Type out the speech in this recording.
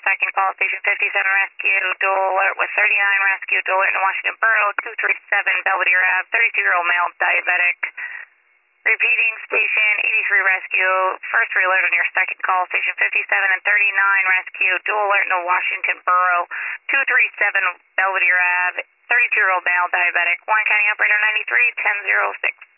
second call, station 57 rescue, dual alert with 39 rescue, dual alert in Washington Borough, 237 Belvedere Ave, 32-year-old male, diabetic. Repeating, station 83 rescue, first alert on your second call, station 57 and 39 rescue, dual alert in the Washington Borough, 237 Belvedere Ave, 32-year-old male, diabetic. Warren County operator 93, 1006.